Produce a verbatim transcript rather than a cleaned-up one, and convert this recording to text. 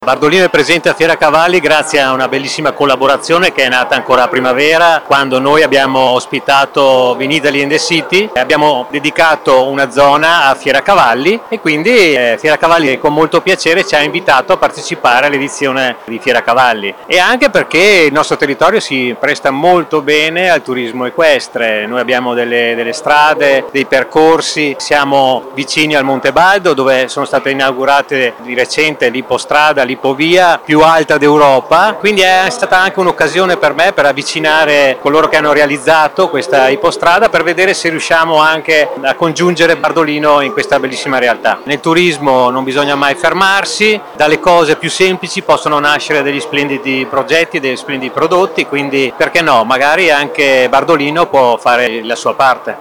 Bardolino è presente a Fiera Cavalli grazie a una bellissima collaborazione che è nata ancora a primavera, quando noi abbiamo ospitato Vinitaly in the City e abbiamo dedicato una zona a Fiera Cavalli e quindi eh, Fiera Cavalli con molto piacere ci ha invitato a partecipare all'edizione di Fiera Cavalli, e anche perché il nostro territorio si presta molto bene al turismo equestre. Noi abbiamo delle, delle strade, dei percorsi, siamo vicini al Monte Baldo dove sono state inaugurate di recente l'ipostrada, l'ipovia più alta d'Europa, quindi è stata anche un'occasione per me per avvicinare coloro che hanno realizzato questa ipostrada, per vedere se riusciamo anche a congiungere Bardolino in questa bellissima realtà. Nel turismo non bisogna mai fermarsi, dalle cose più semplici possono nascere degli splendidi progetti, degli splendidi prodotti, quindi perché no, magari anche Bardolino può fare la sua parte.